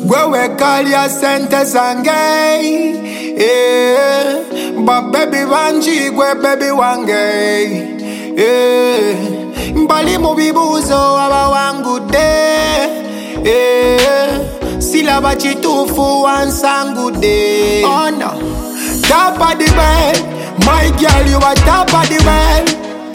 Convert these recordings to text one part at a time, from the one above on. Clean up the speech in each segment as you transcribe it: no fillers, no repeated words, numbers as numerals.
Where we call your centers and gay, yeah. But baby one G, where baby one gay, yeah. Bali movie buzo, aba one good day, yeah. Sila bachi tufu, one sang good day. Oh no, top of the world, my girl, you are top of the world.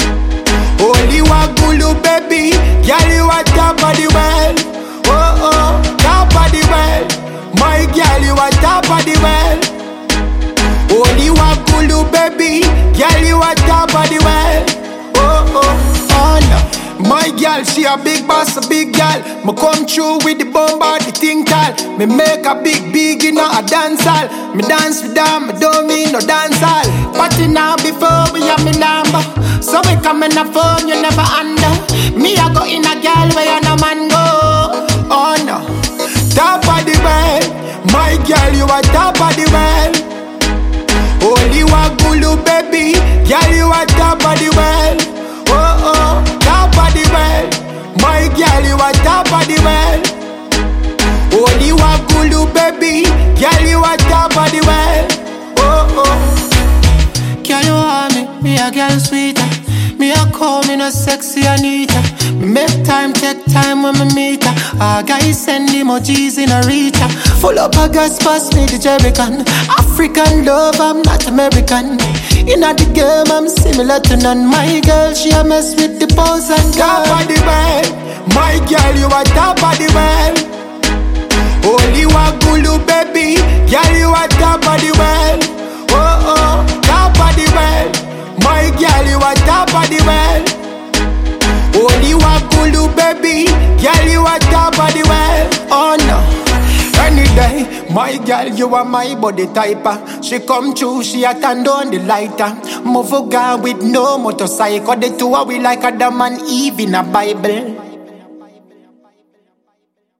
Only wagulu baby, girl, you are top of the world. Oh oh, top of the world, my girl, you are top of the world. Only wagulu baby, girl, you are top of the world. Oh oh, oh no, my girl, she a big boss, a big girl. Me come through with the bomba, the thing tall. Me make a big, you know, a dance hall. Me dance with them, me don't mean no dance hall. Party now before we have me number. So we come in a phone, you never under. Me I go in a girl where you no man go. Oh no, top of the world, my girl, you are top of the world. Only wagulu baby, girl, you are top of the world. Oh oh, top of the world, my girl, you are top of the world. Only wagulu baby, girl, you are top of the world. Oh oh, girl, you want me a girl sweeter. Me a call me no sexy Anita. Me make time, take time when me meet her. A guy send emojis in a reacher. Full up a gas, pass me the Jerrycan. African love, I'm not American. In the game, I'm similar to none. My girl, she a mess with the pose and top of the world, my girl, you are top of the world. Only wagulu baby, girl, you are top of the world. Oh oh, top of the world. My girl, you are top of the world. Only wagulu baby, girl, you are top of the world. Oh no, any day, my girl, you are my body typer. She come through, she a turn on the lighter. Move a gun with no motorcycle. The two are we like Adam and Eve in a Bible.